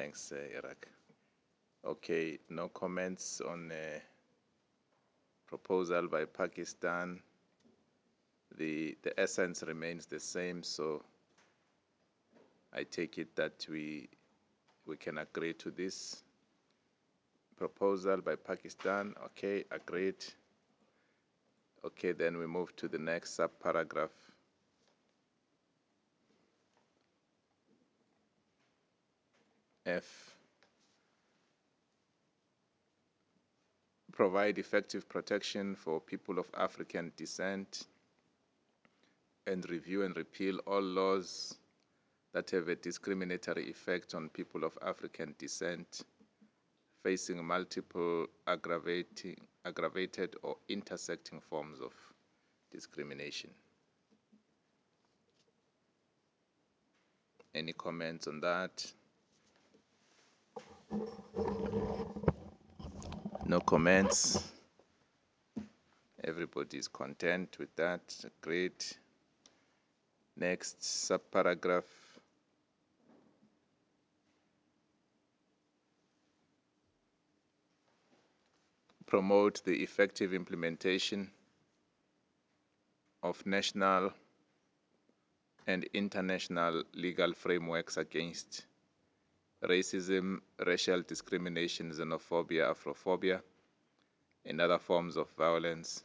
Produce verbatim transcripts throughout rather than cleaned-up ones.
Thanks, uh, Iraq. Okay, no comments on uh, proposal by Pakistan. The, the essence remains the same, so I take it that we, we can agree to this proposal by Pakistan. Okay, agreed. Okay, then we move to the next subparagraph. F. Provide effective protection for people of African descent and review and repeal all laws that have a discriminatory effect on people of African descent facing multiple aggravating, aggravated or intersecting forms of discrimination. Any comments on that? No comments. Everybody is content with that. Great. Next subparagraph. Promote the effective implementation of national and international legal frameworks against racism, racial discrimination, xenophobia, Afrophobia, and other forms of violence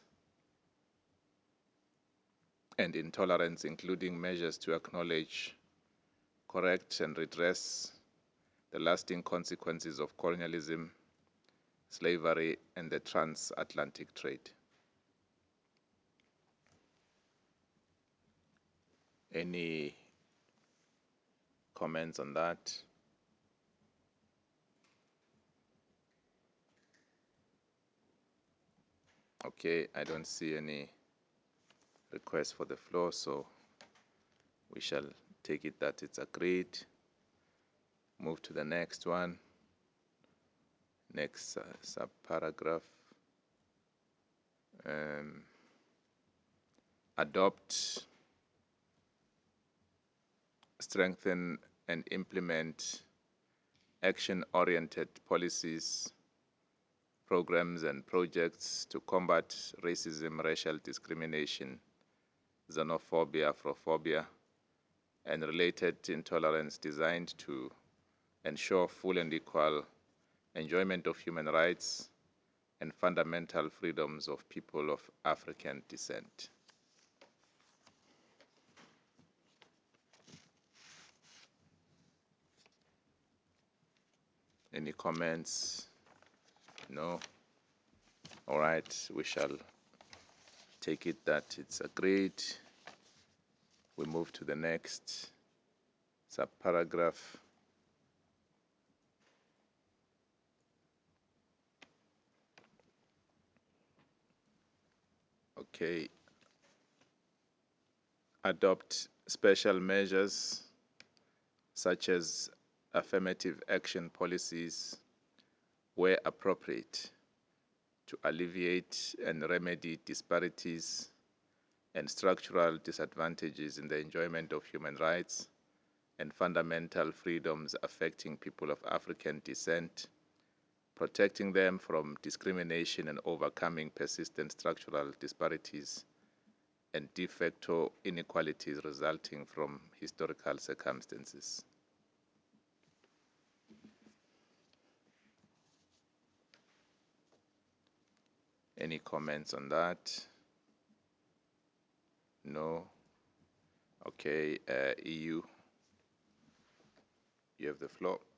and intolerance, including measures to acknowledge, correct, and redress the lasting consequences of colonialism, slavery, and the transatlantic trade. Any comments on that? Okay, I don't see any request for the floor, so we shall take it that it's agreed. Move to the next one. Next uh, subparagraph. Um, adopt, strengthen, and implement action-oriented policies, programs, and projects to combat racism, racial discrimination, xenophobia, Afrophobia, and related intolerance designed to ensure full and equal enjoyment of human rights and fundamental freedoms of people of African descent. Any comments? No? All right, we shall take it that it's agreed. We move to the next subparagraph. Okay. Adopt special measures such as affirmative action policies where appropriate to alleviate and remedy disparities and structural disadvantages in the enjoyment of human rights and fundamental freedoms affecting people of African descent, protecting them from discrimination and overcoming persistent structural disparities and de facto inequalities resulting from historical circumstances. Any comments on that? No? Okay, uh, E U, you have the floor.